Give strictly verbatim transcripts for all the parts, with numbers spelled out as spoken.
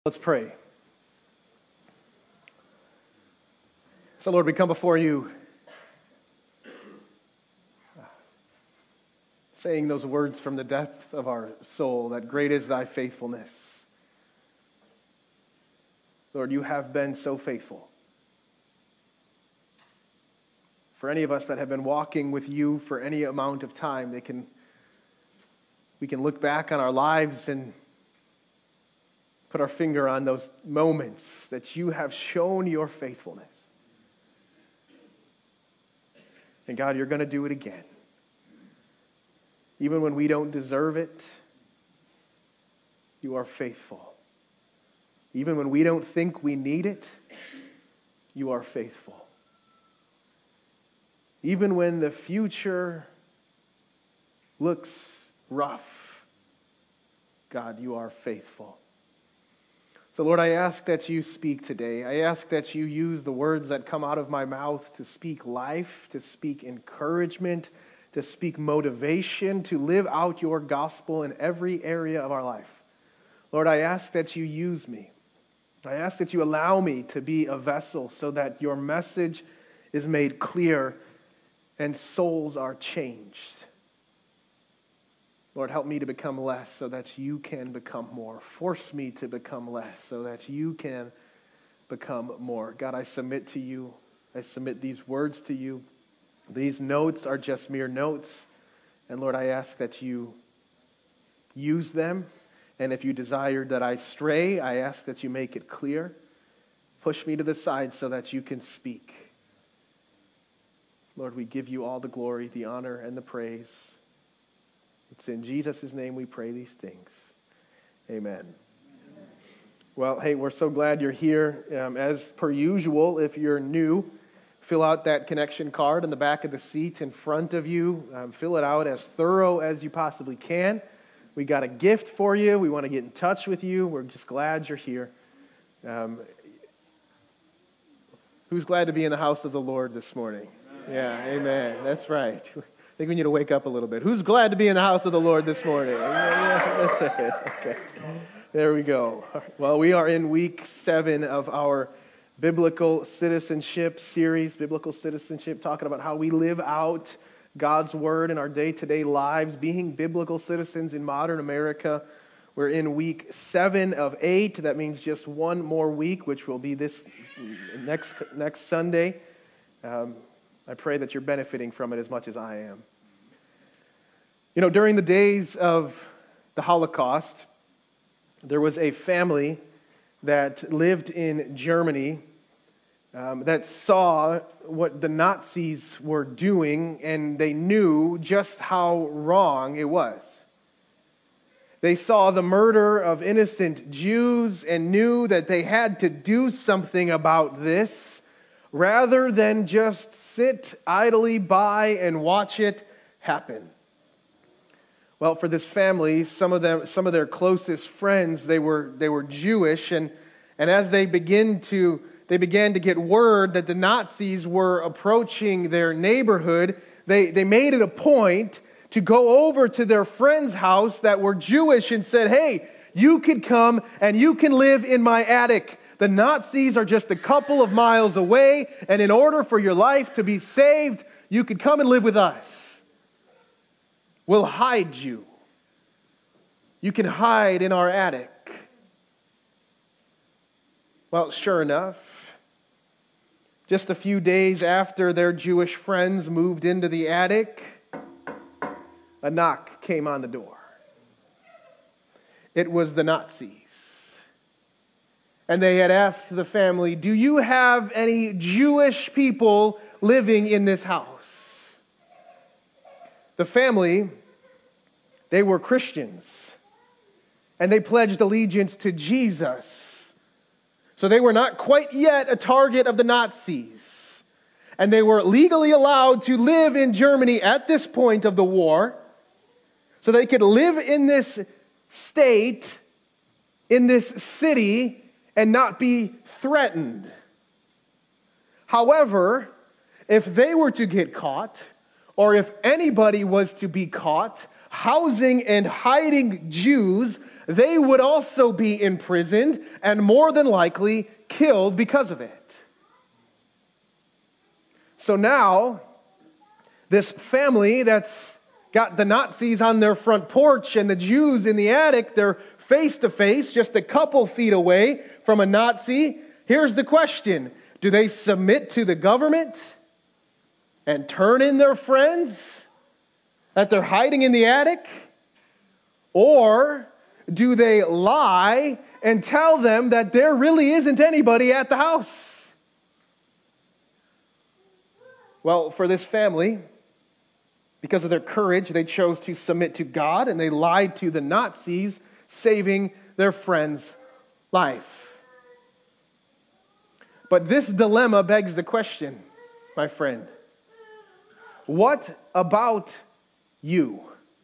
Let's pray. So, Lord, we come before you saying those words from the depth of our soul, that great is thy faithfulness. Lord, you have been so faithful. For any of us that have been walking with you for any amount of time, they can we can look back on our lives and put our finger on those moments that you have shown your faithfulness. And God, you're going to do it again. Even when we don't deserve it, you are faithful. Even when we don't think we need it, you are faithful. Even when the future looks rough, God, you are faithful. So, Lord, I ask that you speak today. I ask that you use the words that come out of my mouth to speak life, to speak encouragement, to speak motivation, to live out your gospel in every area of our life. Lord, I ask that you use me. I ask that you allow me to be a vessel so that your message is made clear and souls are changed. Lord, help me to become less so that you can become more. Force me to become less so that you can become more. God, I submit to you. I submit these words to you. These notes are just mere notes. And Lord, I ask that you use them. And if you desire that I stray, I ask that you make it clear. Push me to the side so that you can speak. Lord, we give you all the glory, the honor, and the praise. It's in Jesus' name we pray these things. Amen. Amen. Well, hey, we're so glad you're here. Um, as per usual, if you're new, fill out that connection card in the back of the seat in front of you. Um, fill it out as thorough as you possibly can. We got a gift for you. We want to get in touch with you. We're just glad you're here. Um, who's glad to be in the house of the Lord this morning? Amen. Yeah, amen. That's right. I think we need to wake up a little bit. Who's glad to be in the house of the Lord this morning? Yeah, that's it. Okay. There we go. Well, we are in week seven of our biblical citizenship series, biblical citizenship, talking about how we live out God's word in our day-to-day lives, being biblical citizens in modern America. We're in week seven of eight. That means just one more week, which will be this next next Sunday. Um, I pray that you're benefiting from it as much as I am. You know, during the days of the Holocaust, there was a family that lived in Germany um, that saw what the Nazis were doing, and they knew just how wrong it was. They saw the murder of innocent Jews and knew that they had to do something about this rather than just sit idly by and watch it happen. Well, for this family, some of them, some of their closest friends, they were they were Jewish, and and as they begin to they began to get word that the Nazis were approaching their neighborhood, they they made it a point to go over to their friend's house that were Jewish and said, "Hey, you could come and you can live in my attic. The Nazis are just a couple of miles away, and in order for your life to be saved, you could come and live with us. We'll hide you. You can hide in our attic." Well, sure enough, just a few days after their Jewish friends moved into the attic, a knock came on the door. It was the Nazis. And they had asked the family, "Do you have any Jewish people living in this house?" The family, they were Christians, and they pledged allegiance to Jesus. So they were not quite yet a target of the Nazis. And they were legally allowed to live in Germany at this point of the war. So they could live in this state, in this city, and not be threatened. However, if they were to get caught, or if anybody was to be caught housing and hiding Jews they would also be imprisoned and more than likely killed because of it. So now, this family that's got the Nazis on their front porch and the Jews in the attic, they're face to face, just a couple feet away from a Nazi. Here's the question. Do they submit to the government and turn in their friends that they're hiding in the attic? Or do they lie and tell them that there really isn't anybody at the house? Well, for this family, because of their courage, they chose to submit to God and they lied to the Nazis, saving their friend's life. But this dilemma begs the question, my friend. What about you?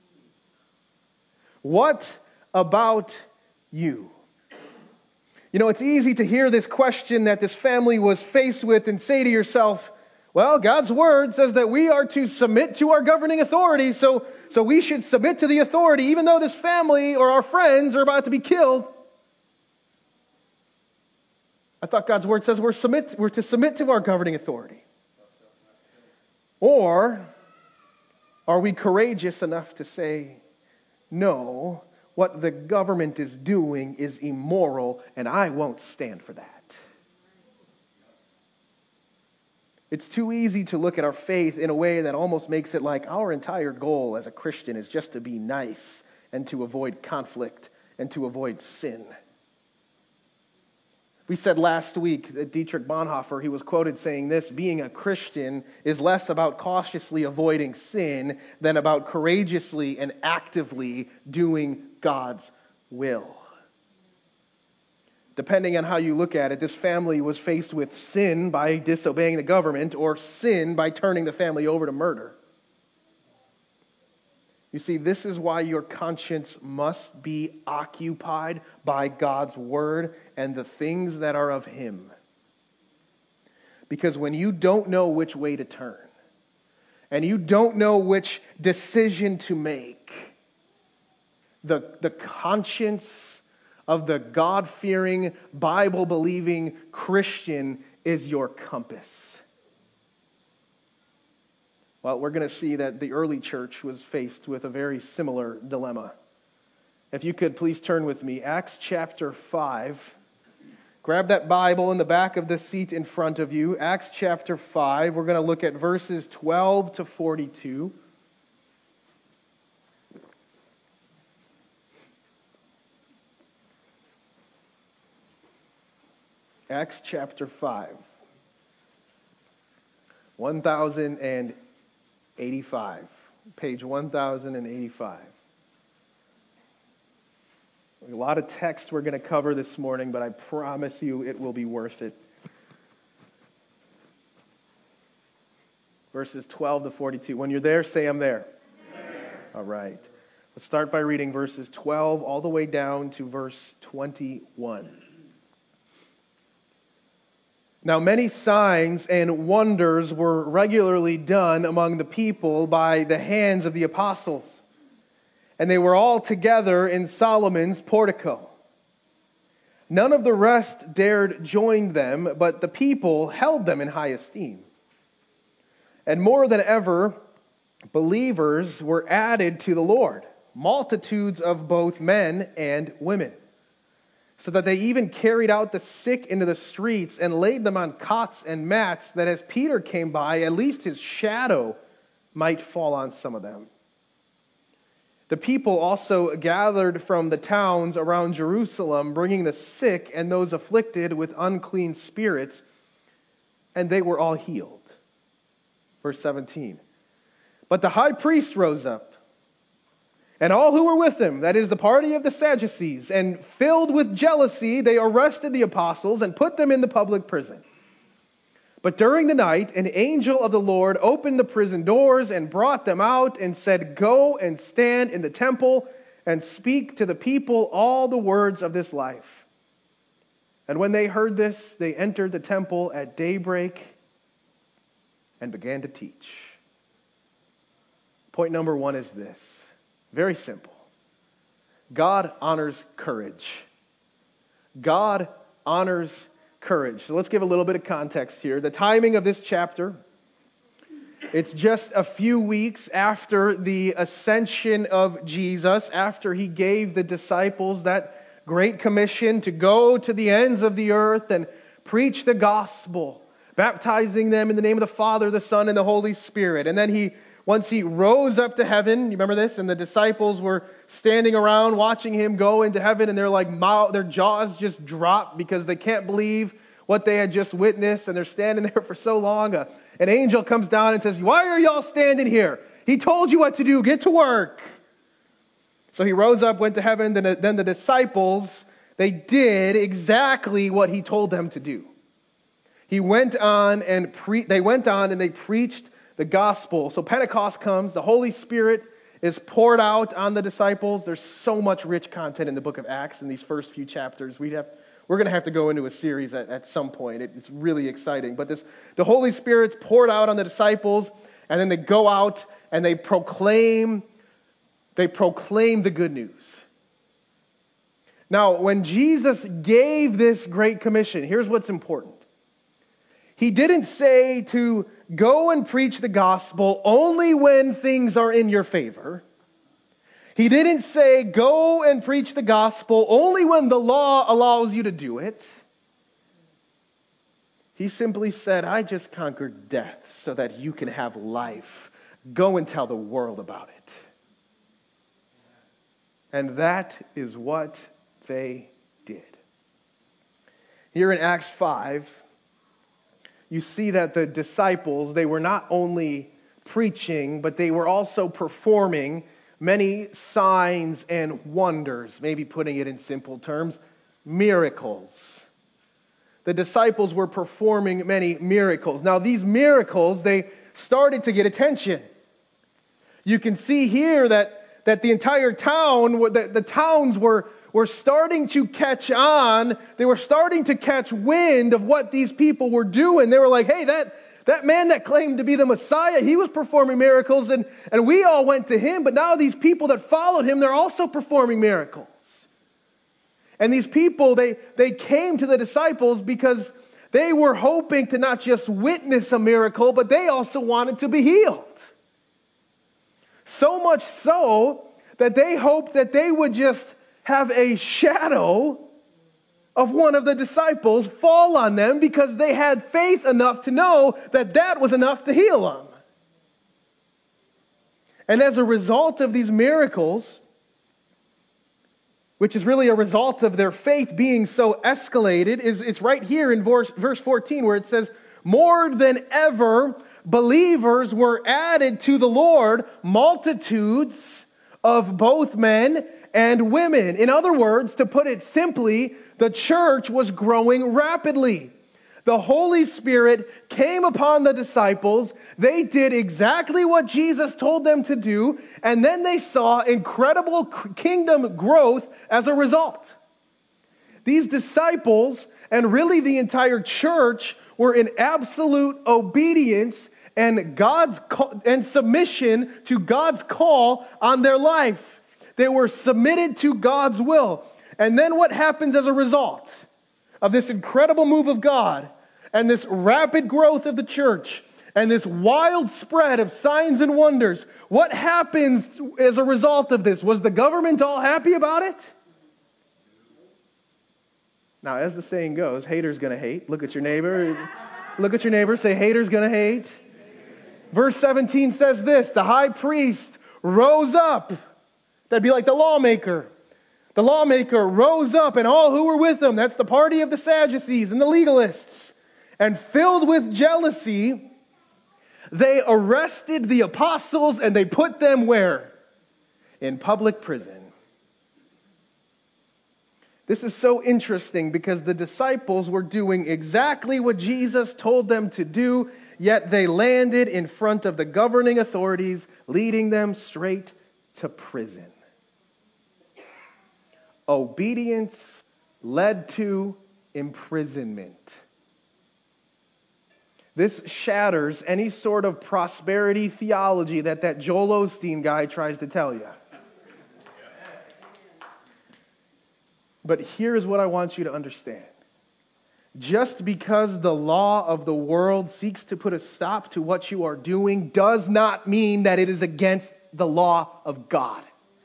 What about you? You know, it's easy to hear this question that this family was faced with and say to yourself, well, God's word says that we are to submit to our governing authority, so, so we should submit to the authority even though this family or our friends are about to be killed. I thought God's word says we're, submit, we're to submit to our governing authority. Or are we courageous enough to say, no, what the government is doing is immoral and I won't stand for that? It's too easy to look at our faith in a way that almost makes it like our entire goal as a Christian is just to be nice and to avoid conflict and to avoid sin. We said last week that Dietrich Bonhoeffer, he was quoted saying this, being a Christian is less about cautiously avoiding sin than about courageously and actively doing God's will. Depending on how you look at it, this family was faced with sin by disobeying the government or sin by turning the family over to murder. You see, this is why your conscience must be occupied by God's word and the things that are of Him. Because when you don't know which way to turn, and you don't know which decision to make, the, the conscience of the God-fearing, Bible-believing Christian is your compass. Well, we're going to see that the early church was faced with a very similar dilemma. If you could please turn with me, Acts chapter five. Grab that Bible in the back of the seat in front of you. Acts chapter five. We're going to look at verses twelve to forty-two. Acts chapter five, one thousand eighty-five, page one thousand eighty-five. A lot of text we're going to cover this morning, but I promise you it will be worth it. Verses twelve to forty-two. When you're there, say I'm there. There. All right. Let's start by reading verses twelve all the way down to verse twenty-one. Now many signs and wonders were regularly done among the people by the hands of the apostles, and they were all together in Solomon's portico. None of the rest dared join them, but the people held them in high esteem. And more than ever, believers were added to the Lord, multitudes of both men and women, so that they even carried out the sick into the streets and laid them on cots and mats, that as Peter came by, at least his shadow might fall on some of them. The people also gathered from the towns around Jerusalem, bringing the sick and those afflicted with unclean spirits, and they were all healed. Verse seventeen. But the high priest rose up, and all who were with him, that is the party of the Sadducees, and filled with jealousy, they arrested the apostles and put them in the public prison. But during the night, an angel of the Lord opened the prison doors and brought them out and said, "Go and stand in the temple and speak to the people all the words of this life." And when they heard this, they entered the temple at daybreak and began to teach. Point number one is this. Very simple. God honors courage. God honors courage. So let's give a little bit of context here. The timing of this chapter, it's just a few weeks after the ascension of Jesus, after he gave the disciples that great commission to go to the ends of the earth and preach the gospel, baptizing them in the name of the Father, the Son, and the Holy Spirit. And then he, once he rose up to heaven, you remember this? And the disciples were standing around watching him go into heaven, and they're like, mouth, their jaws just drop because they can't believe what they had just witnessed, and they're standing there for so long. Uh, an angel comes down and says, "Why are y'all standing here? He told you what to do. Get to work." So he rose up, went to heaven. Then, then the disciples, they did exactly what he told them to do. He went on and pre- they went on and they preached the gospel. So Pentecost comes, the Holy Spirit is poured out on the disciples. There's so much rich content in the book of Acts in these first few chapters. We'd have, we're going to have to go into a series at, at some point. It, it's really exciting. But this, the Holy Spirit's poured out on the disciples, and then they go out and they proclaim, they proclaim the good news. Now, when Jesus gave this great commission, here's what's important. He didn't say to go and preach the gospel only when things are in your favor. He didn't say go and preach the gospel only when the law allows you to do it. He simply said, I just conquered death so that you can have life. Go and tell the world about it. And that is what they did. Here in Acts five, you see that the disciples, they were not only preaching, but they were also performing many signs and wonders, maybe putting it in simple terms, miracles. The disciples were performing many miracles. Now, these miracles, they started to get attention. You can see here that, that the entire town, the, the towns were were starting to catch on. They were starting to catch wind of what these people were doing. They were like, hey, that, that man that claimed to be the Messiah, he was performing miracles, and, and we all went to him. But now these people that followed him, they're also performing miracles. And these people, they, they came to the disciples because they were hoping to not just witness a miracle, but they also wanted to be healed. So much so that they hoped that they would just have a shadow of one of the disciples fall on them because they had faith enough to know that that was enough to heal them. And as a result of these miracles, which is really a result of their faith being so escalated, is it's right here in verse, verse fourteen where it says, more than ever, believers were added to the Lord, multitudes of both men and women. In other words, to put it simply, the church was growing rapidly. The Holy Spirit came upon the disciples. They did exactly what Jesus told them to do, and then they saw incredible kingdom growth as a result. These disciples, and really the entire church, were in absolute obedience and God's call, and submission to God's call on their life. They were submitted to God's will. And then what happens as a result of this incredible move of God and this rapid growth of the church and this wild spread of signs and wonders? What happens as a result of this? Was the government all happy about it? Now, as the saying goes, haters gonna hate. Look at your neighbor. Look at your neighbor. Say, haters gonna hate. Verse seventeen says this, the high priest rose up. That'd be like the lawmaker. The lawmaker rose up and all who were with him, that's the party of the Sadducees and the legalists, and filled with jealousy, they arrested the apostles and they put them where? In public prison. This is so interesting because the disciples were doing exactly what Jesus told them to do, yet they landed in front of the governing authorities, leading them straight to prison. Obedience led to imprisonment. This shatters any sort of prosperity theology that that Joel Osteen guy tries to tell you. But here's what I want you to understand. Just because the law of the world seeks to put a stop to what you are doing does not mean that it is against the law of God.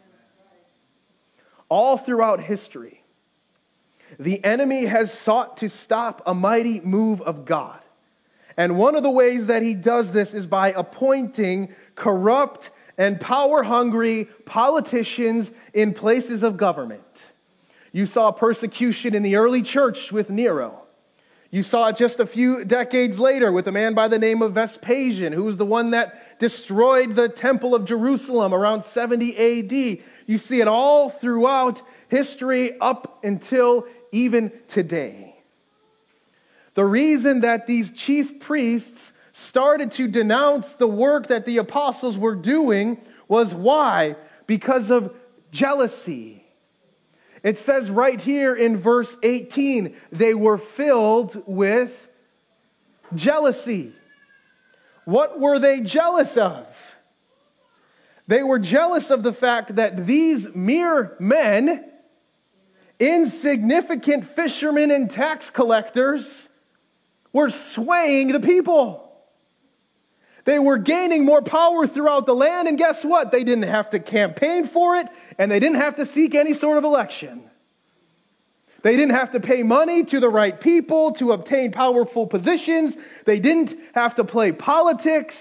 All throughout history, the enemy has sought to stop a mighty move of God. And one of the ways that he does this is by appointing corrupt and power-hungry politicians in places of government. You saw persecution in the early church with Nero. You saw it just a few decades later with a man by the name of Vespasian, who was the one that destroyed the Temple of Jerusalem around seventy A D. You see it all throughout history up until even today. The reason that these chief priests started to denounce the work that the apostles were doing was why? Because of jealousy. It says right here in verse eighteen, they were filled with jealousy. What were they jealous of? They were jealous of the fact that these mere men, insignificant fishermen and tax collectors, were swaying the people. They were gaining more power throughout the land, and guess what? They didn't have to campaign for it, and they didn't have to seek any sort of election. They didn't have to pay money to the right people to obtain powerful positions. They didn't have to play politics.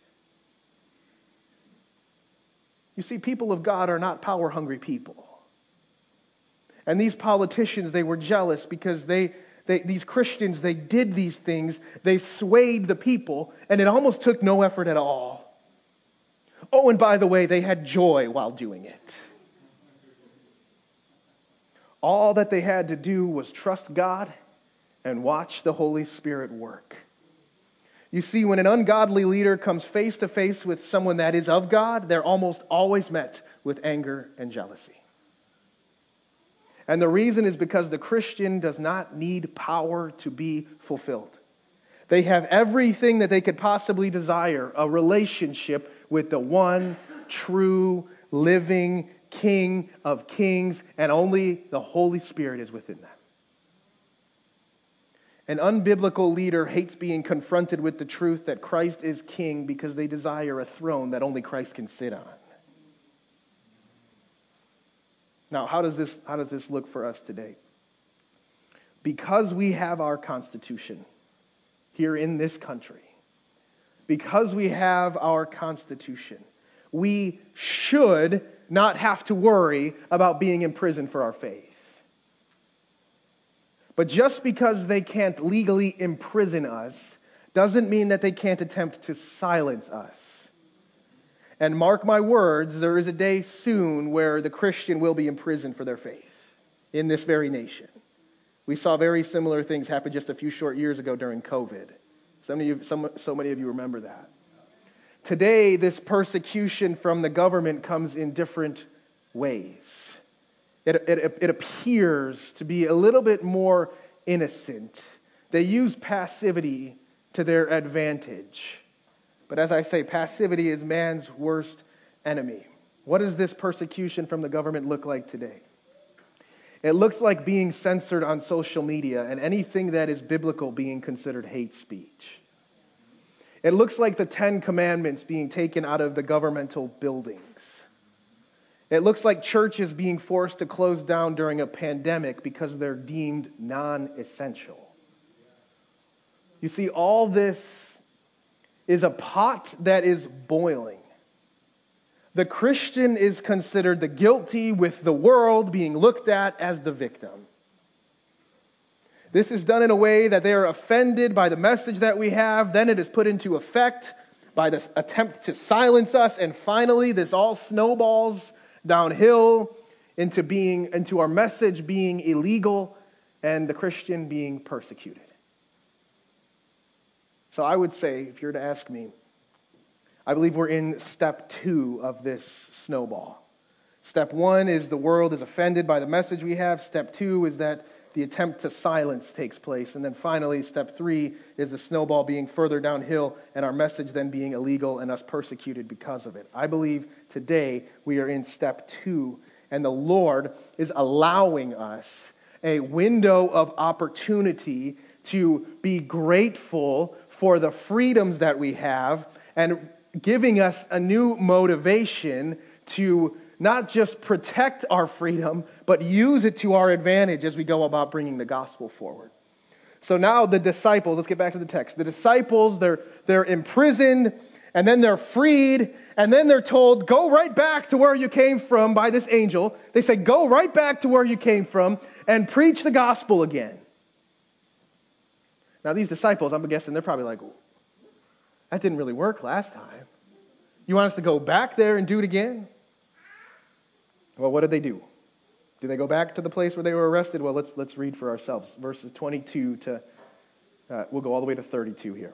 You see, people of God are not power-hungry people. And these politicians, they were jealous because they They, these Christians, they did these things, they swayed the people, and it almost took no effort at all. Oh, and by the way, they had joy while doing it. All that they had to do was trust God and watch the Holy Spirit work. You see, when an ungodly leader comes face to face with someone that is of God, they're almost always met with anger and jealousy. And the reason is because the Christian does not need power to be fulfilled. They have everything that they could possibly desire, a relationship with the one true living King of kings, and only the Holy Spirit is within them. An unbiblical leader hates being confronted with the truth that Christ is king because they desire a throne that only Christ can sit on. Now, how does this, how does this look for us today? Because we have our Constitution here in this country, because we have our Constitution, we should not have to worry about being in prison for our faith. But just because they can't legally imprison us doesn't mean that they can't attempt to silence us. And mark my words, there is a day soon where the Christian will be imprisoned for their faith in this very nation. We saw very similar things happen just a few short years ago during COVID. Some of you, some, so many of you remember that. Today, this persecution from the government comes in different ways. It, it, it appears to be a little bit more innocent. They use passivity to their advantage. But as I say, passivity is man's worst enemy. What does this persecution from the government look like today? It looks like being censored on social media and anything that is biblical being considered hate speech. It looks like the Ten Commandments being taken out of the governmental buildings. It looks like churches being forced to close down during a pandemic because they're deemed non-essential. You see, all this is a pot that is boiling. The Christian is considered the guilty, with the world being looked at as the victim. This is done in a way that they are offended by the message that we have. Then it is put into effect by this attempt to silence us. And finally, this all snowballs downhill into being into our message being illegal and the Christian being persecuted. So I would say, if you're to ask me, I believe we're in step two of this snowball. Step one is the world is offended by the message we have. Step two is that the attempt to silence takes place. And then finally, step three is the snowball being further downhill and our message then being illegal and us persecuted because of it. I believe today we are in step two And the Lord is allowing us a window of opportunity to be grateful for the freedoms that we have and giving us a new motivation to not just protect our freedom, but use it to our advantage as we go about bringing the gospel forward. So now the disciples, let's get back to the text. The disciples, they're, they're imprisoned, and then they're freed, and then they're told, go right back to where you came from by this angel. They say, go right back to where you came from and preach the gospel again. Now these disciples, I'm guessing they're probably like, that didn't really work last time. You want us to go back there and do it again? Well, what did they do? Did they go back to the place where they were arrested? Well, let's let's read for ourselves. Verses twenty-two to, uh, we'll go all the way to thirty-two here.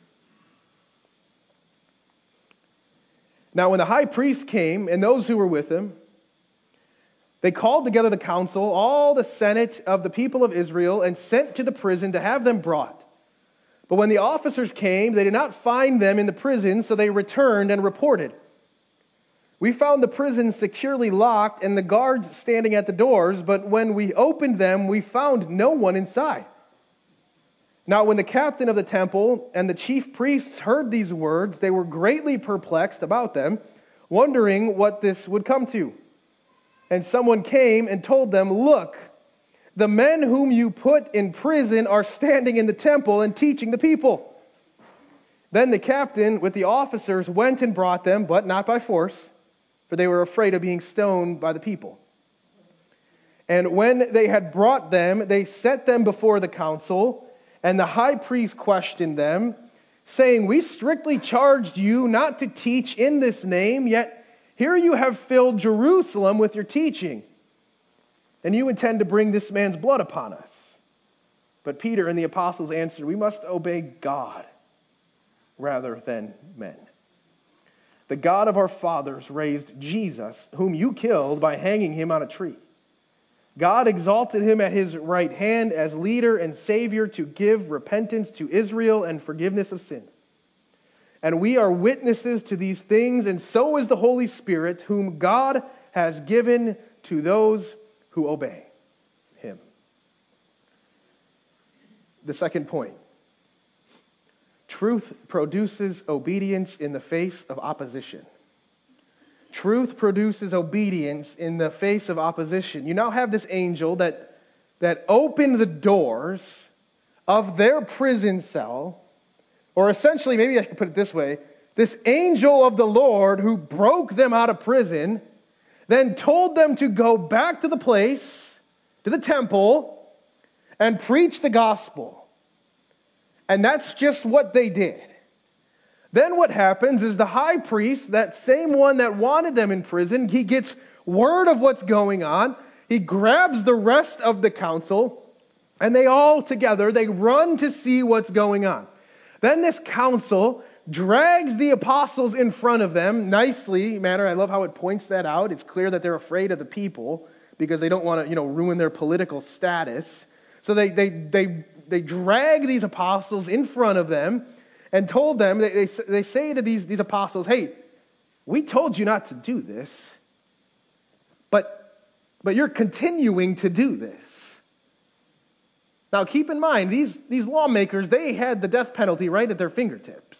Now when the high priest came and those who were with him, they called together the council, all the senate of the people of Israel, and sent to the prison to have them brought. But when the officers came, they did not find them in the prison, so they returned and reported. We found the prison securely locked and the guards standing at the doors, but when we opened them, we found no one inside. Now when the captain of the temple and the chief priests heard these words, they were greatly perplexed about them, wondering what this would come to. And someone came and told them, look, the men whom you put in prison are standing in the temple and teaching the people. Then the captain with the officers went and brought them, but not by force, for they were afraid of being stoned by the people. And when they had brought them, they set them before the council, and the high priest questioned them, saying, we strictly charged you not to teach in this name, yet here you have filled Jerusalem with your teaching, and you intend to bring this man's blood upon us. But Peter and the apostles answered, we must obey God rather than men. The God of our fathers raised Jesus, whom you killed by hanging him on a tree. God exalted him at his right hand as leader and savior to give repentance to Israel and forgiveness of sins. And we are witnesses to these things, and so is the Holy Spirit, whom God has given to those who obey him. The second point. Truth produces obedience in the face of opposition. Truth produces obedience in the face of opposition. You now have this angel that, that opened the doors of their prison cell, or essentially, maybe I could put it this way, this angel of the Lord who broke them out of prison, then told them to go back to the place, to the temple, and preach the gospel. And that's just what they did. Then what happens is the high priest, that same one that wanted them in prison, he gets word of what's going on. He grabs the rest of the council, and they all together, they run to see what's going on. Then this council drags the apostles in front of them, nicely manner. I love how it points that out. It's clear that they're afraid of the people because they don't want to, you know, ruin their political status. So they they they they drag these apostles in front of them and told them, they, they, they say to these, these apostles, hey, we told you not to do this, but, but you're continuing to do this. Now keep in mind, these, these lawmakers, they had the death penalty right at their fingertips.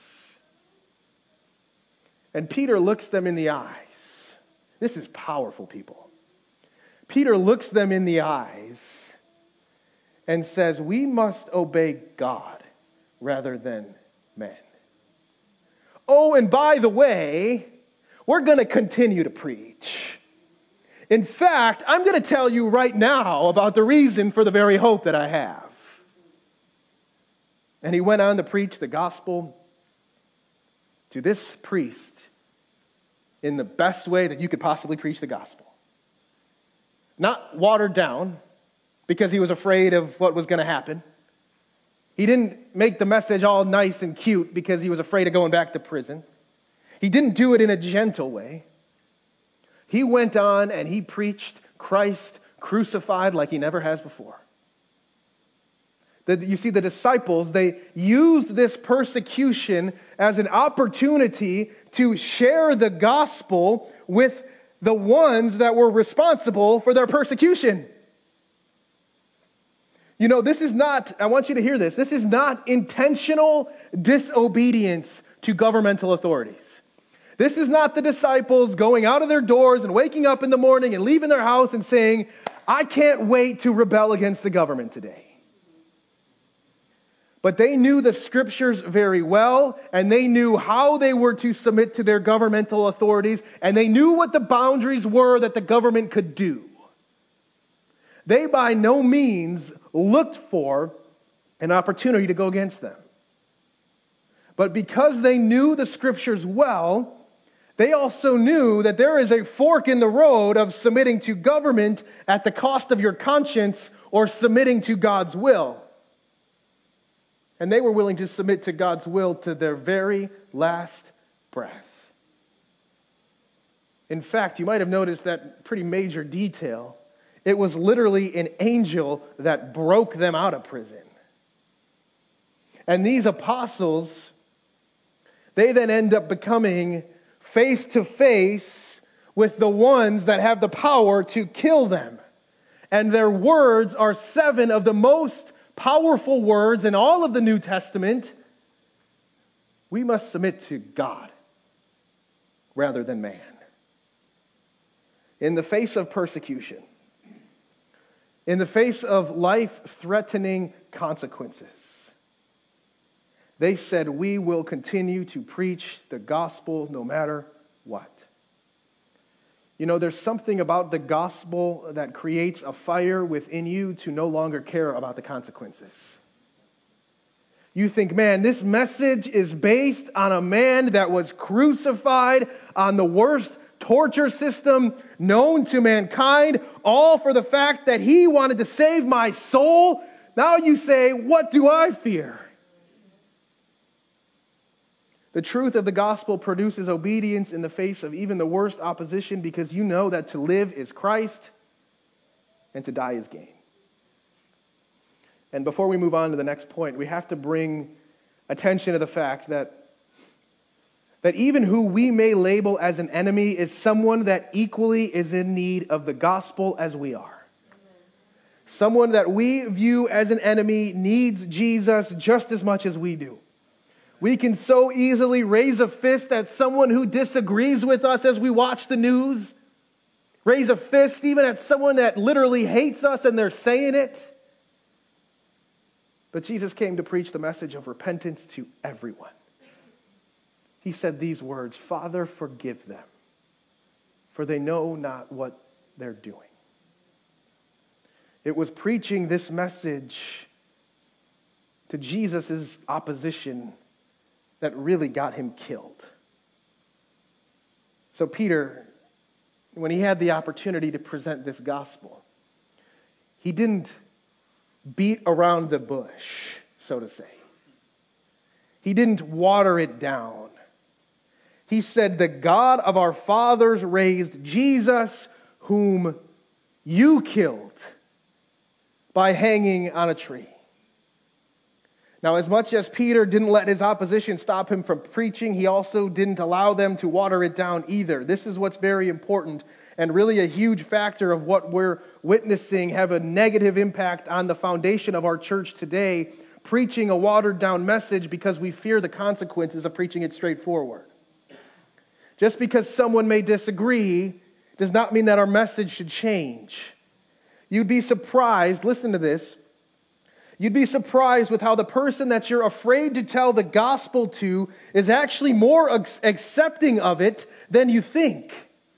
And Peter looks them in the eyes. This is powerful, people. Peter looks them in the eyes and says, we must obey God rather than men. Oh, and by the way, we're going to continue to preach. In fact, I'm going to tell you right now about the reason for the very hope that I have. And he went on to preach the gospel to this priest in the best way that you could possibly preach the gospel. Not watered down because he was afraid of what was going to happen. He didn't make the message all nice and cute because he was afraid of going back to prison. He didn't do it in a gentle way. He went on and he preached Christ crucified like he never has before. You see, the disciples, they used this persecution as an opportunity to share the gospel with the ones that were responsible for their persecution. You know, this is not, I want you to hear this, this is not intentional disobedience to governmental authorities. This is not the disciples going out of their doors and waking up in the morning and leaving their house and saying, I can't wait to rebel against the government today. But they knew the scriptures very well, and they knew how they were to submit to their governmental authorities, and they knew what the boundaries were that the government could do. They by no means looked for an opportunity to go against them. But because they knew the scriptures well, they also knew that there is a fork in the road of submitting to government at the cost of your conscience or submitting to God's will. And they were willing to submit to God's will to their very last breath. In fact, you might have noticed that pretty major detail. It was literally an angel that broke them out of prison. And these apostles, they then end up becoming face to face with the ones that have the power to kill them. And their words are seven of the most powerful words in all of the New Testament. We must submit to God rather than man. In the face of persecution, in the face of life-threatening consequences, they said, we will continue to preach the gospel no matter what. You know, there's something about the gospel that creates a fire within you to no longer care about the consequences. You think, man, this message is based on a man that was crucified on the worst torture system known to mankind, all for the fact that he wanted to save my soul. Now you say, what do I fear? The truth of the gospel produces obedience in the face of even the worst opposition, because you know that to live is Christ and to die is gain. And before we move on to the next point, we have to bring attention to the fact that, that even who we may label as an enemy is someone that equally is in need of the gospel as we are. Someone that we view as an enemy needs Jesus just as much as we do. We can so easily raise a fist at someone who disagrees with us as we watch the news. Raise a fist even at someone that literally hates us and they're saying it. But Jesus came to preach the message of repentance to everyone. He said these words, Father, forgive them, for they know not what they're doing. It was preaching this message to Jesus' opposition that really got him killed. So Peter, when he had the opportunity to present this gospel, he didn't beat around the bush, so to say. He didn't water it down. He said, the God of our fathers raised Jesus, whom you killed by hanging on a tree. Now, as much as Peter didn't let his opposition stop him from preaching, he also didn't allow them to water it down either. This is what's very important and really a huge factor of what we're witnessing have a negative impact on the foundation of our church today, preaching a watered down message because we fear the consequences of preaching it straightforward. Just because someone may disagree does not mean that our message should change. You'd be surprised, listen to this, you'd be surprised with how the person that you're afraid to tell the gospel to is actually more ac- accepting of it than you think.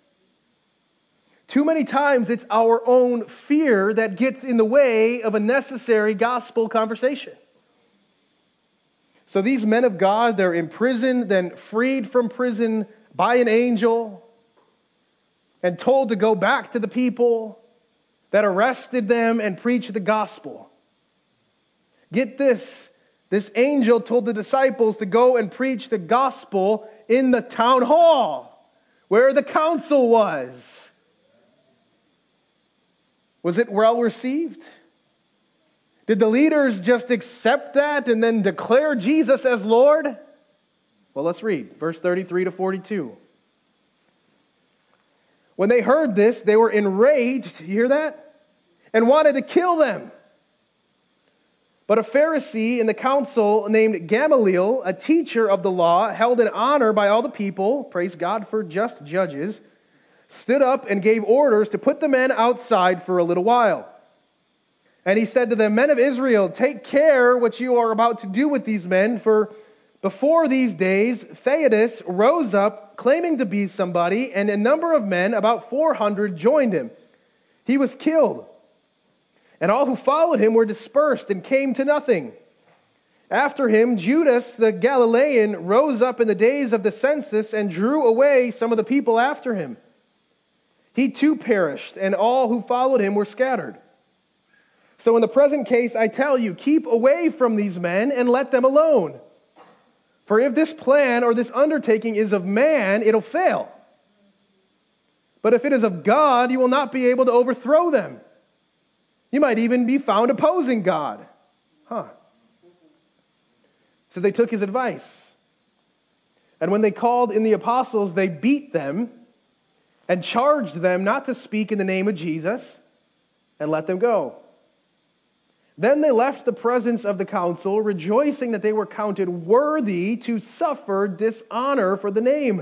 Too many times it's our own fear that gets in the way of a necessary gospel conversation. So these men of God, they're imprisoned, then freed from prison by an angel, and told to go back to the people that arrested them and preach the gospel. Get this, this angel told the disciples to go and preach the gospel in the town hall, where the council was. Was it well received? Did the leaders just accept that and then declare Jesus as Lord? Well, let's read verse thirty-three to forty-two. When they heard this, they were enraged, you hear that? And wanted to kill them. But a Pharisee in the council named Gamaliel, a teacher of the law, held in honor by all the people, praise God for just judges, stood up and gave orders to put the men outside for a little while. And he said to them, Men of Israel, take care what you are about to do with these men, for before these days, Theudas rose up, claiming to be somebody, and a number of men, about four hundred, joined him. He was killed, and all who followed him were dispersed and came to nothing. After him, Judas the Galilean rose up in the days of the census and drew away some of the people after him. He too perished, and all who followed him were scattered. So in the present case, I tell you, keep away from these men and let them alone. For if this plan or this undertaking is of man, it'll fail. But if it is of God, you will not be able to overthrow them. You might even be found opposing God. Huh. So they took his advice. And when they called in the apostles, they beat them and charged them not to speak in the name of Jesus and let them go. Then they left the presence of the council, rejoicing that they were counted worthy to suffer dishonor for the name.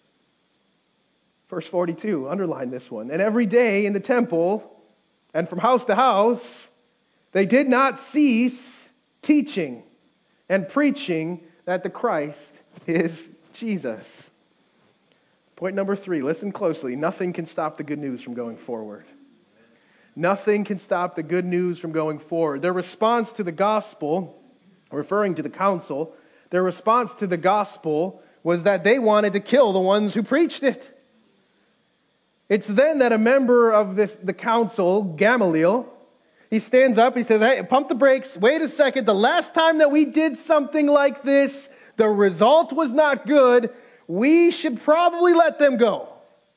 Verse forty-two, underline this one. And every day in the temple and from house to house, they did not cease teaching and preaching that the Christ is Jesus. Point number three, listen closely. Nothing can stop the good news from going forward. Nothing can stop the good news from going forward. Their response to the gospel, referring to the council, their response to the gospel was that they wanted to kill the ones who preached it. It's then that a member of this the council, Gamaliel, he stands up, he says, hey, pump the brakes, wait a second, the last time that we did something like this, the result was not good, we should probably let them go.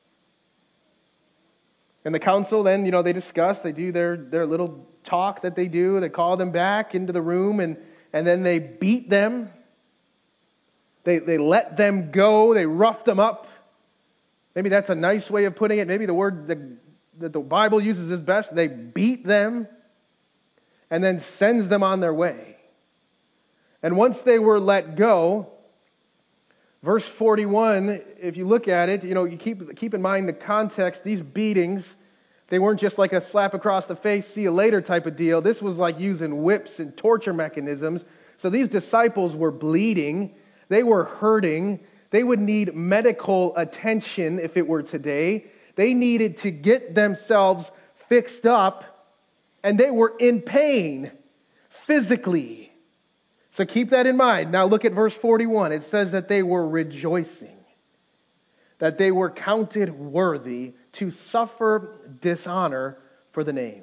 And the council then, you know, they discuss, they do their, their little talk that they do. They call them back into the room and, and then they beat them. They, they let them go. They rough them up. Maybe that's a nice way of putting it. Maybe the word that, that the Bible uses is best. They beat them and then sends them on their way. And once they were let go, verse forty-one, if you look at it, you know, you keep keep in mind the context. These beatings, they weren't just like a slap across the face, see you later type of deal. This was like using whips and torture mechanisms. So these disciples were bleeding. They were hurting. They would need medical attention if it were today. They needed to get themselves fixed up, and they were in pain physically. So keep that in mind. Now look at verse forty-one. It says that they were rejoicing, that they were counted worthy to suffer dishonor for the name.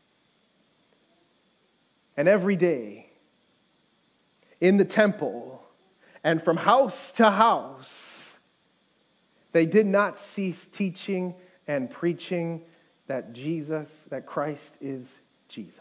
And every day in the temple and from house to house, they did not cease teaching and preaching that Jesus, that Christ is Jesus.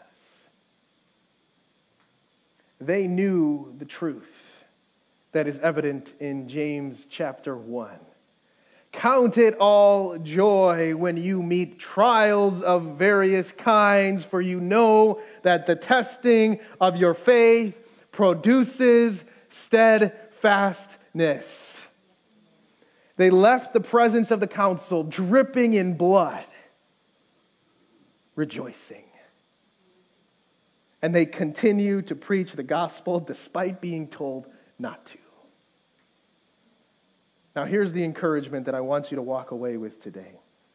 They knew the truth that is evident in James chapter one. Count it all joy when you meet trials of various kinds, for you know that the testing of your faith produces steadfastness. They left the presence of the council dripping in blood, rejoicing. And they continue to preach the gospel despite being told not to. Now here's the encouragement that I want you to walk away with today.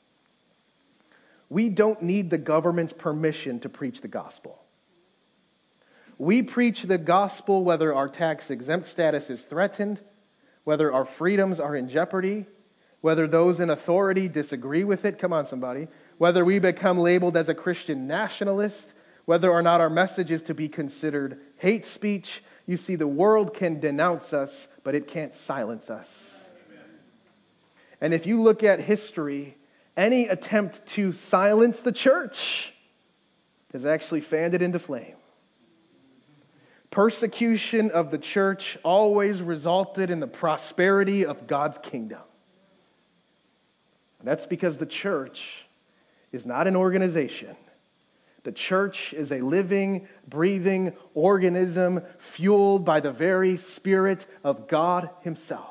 We don't need the government's permission to preach the gospel. We preach the gospel whether our tax-exempt status is threatened, whether our freedoms are in jeopardy, whether those in authority disagree with it. Come on, somebody. Whether we become labeled as a Christian nationalist, whether or not our message is to be considered hate speech. You see, the world can denounce us, but it can't silence us. Amen. And if you look at history, any attempt to silence the church has actually fanned it into flame. Persecution of the church always resulted in the prosperity of God's kingdom. That's because the church is not an organization. The church is a living, breathing organism fueled by the very Spirit of God Himself.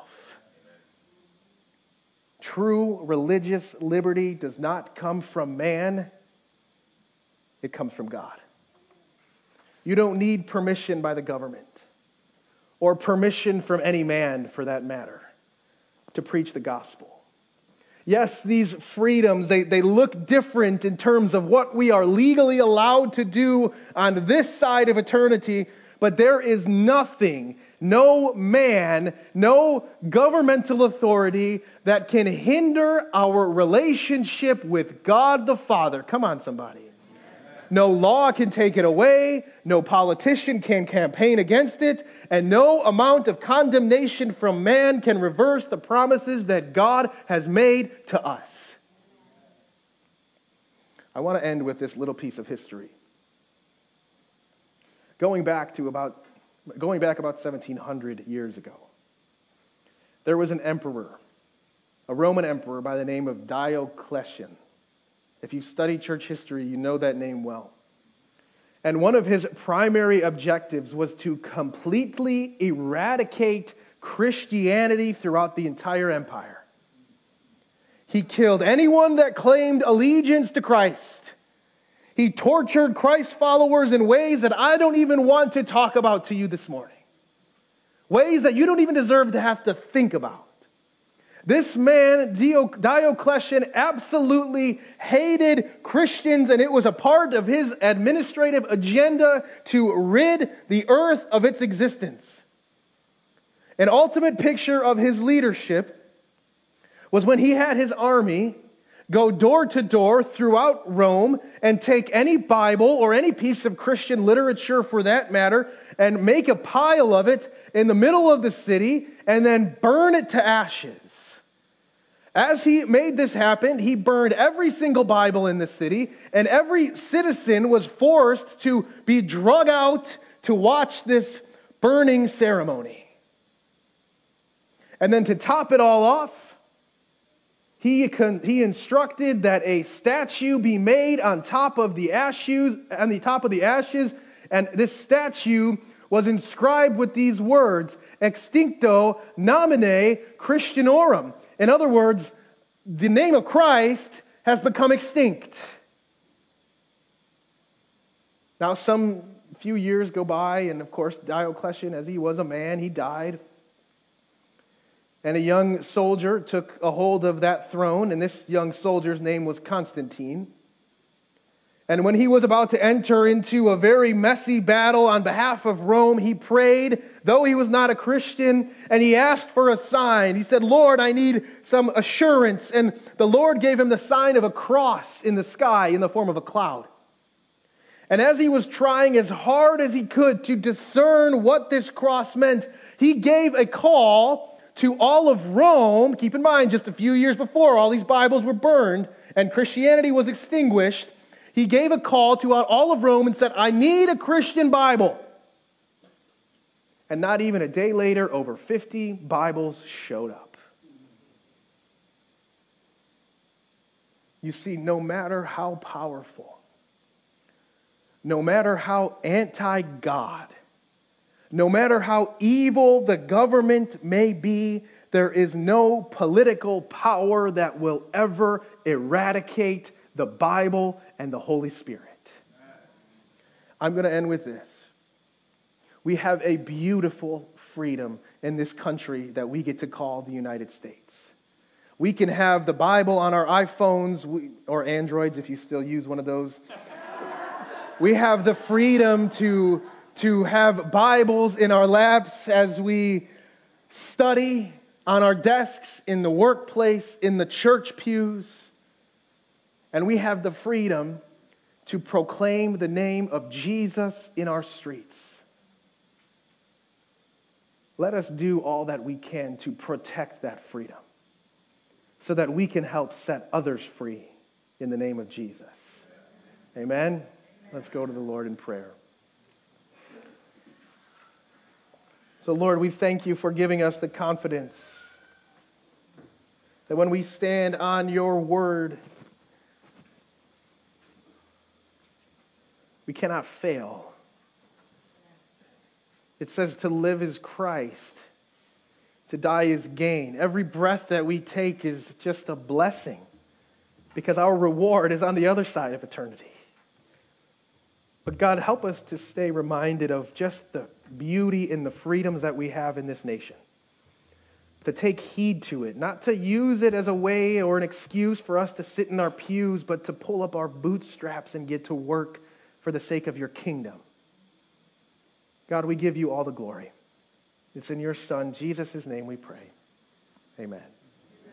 True religious liberty does not come from man. It comes from God. You don't need permission by the government or permission from any man, for that matter, to preach the gospel. Yes, these freedoms, they, they look different in terms of what we are legally allowed to do on this side of eternity, but there is nothing, no man, no governmental authority that can hinder our relationship with God the Father. Come on, somebody. No law can take it away, no politician can campaign against it, and no amount of condemnation from man can reverse the promises that God has made to us. I want to end with this little piece of history. Going back to about going back about seventeen hundred years ago, there was an emperor, a Roman emperor by the name of Diocletian. If you study church history, you know that name well. And one of his primary objectives was to completely eradicate Christianity throughout the entire empire. He killed anyone that claimed allegiance to Christ. He tortured Christ followers in ways that I don't even want to talk about to you this morning. Ways that you don't even deserve to have to think about. This man, Diocletian, absolutely hated Christians, and it was a part of his administrative agenda to rid the earth of its existence. An ultimate picture of his leadership was when he had his army go door to door throughout Rome and take any Bible or any piece of Christian literature for that matter and make a pile of it in the middle of the city and then burn it to ashes. As he made this happen, he burned every single Bible in the city, and every citizen was forced to be drug out to watch this burning ceremony. And then to top it all off, he, con- he instructed that a statue be made on top of the ashes, on the top of the ashes, and this statue was inscribed with these words, Extincto nomine Christianorum. In other words, the name of Christ has become extinct. Now, some few years go by, and of course, Diocletian, as he was a man, he died. And a young soldier took a hold of that throne, and this young soldier's name was Constantine. And when he was about to enter into a very messy battle on behalf of Rome, he prayed, though he was not a Christian, and he asked for a sign. He said, Lord, I need some assurance. And the Lord gave him the sign of a cross in the sky in the form of a cloud. And as he was trying as hard as he could to discern what this cross meant, he gave a call to all of Rome. Keep in mind, just a few years before, all these Bibles were burned and Christianity was extinguished. He gave a call to all of Rome and said, I need a Christian Bible. And not even a day later, over fifty Bibles showed up. You see, no matter how powerful, no matter how anti-God, no matter how evil the government may be, there is no political power that will ever eradicate the Bible and the Holy Spirit. I'm going to end with this. We have a beautiful freedom in this country that we get to call the United States. We can have the Bible on our iPhones or Androids if you still use one of those. We have the freedom to, to have Bibles in our laps as we study, on our desks, in the workplace, in the church pews. And we have the freedom to proclaim the name of Jesus in our streets. Let us do all that we can to protect that freedom so that we can help set others free in the name of Jesus. Amen? Let's go to the Lord in prayer. So, Lord, we thank you for giving us the confidence That when we stand on your word, we cannot fail. It says to live is Christ, to die is gain. Every breath that we take is just a blessing because our reward is on the other side of eternity. But God, help us to stay reminded of just the beauty and the freedoms that we have in this nation. To take heed to it, not to use it as a way or an excuse for us to sit in our pews, but to pull up our bootstraps and get to work for the sake of your kingdom. God, we give you all the glory. It's in your Son, Jesus' name we pray. Amen.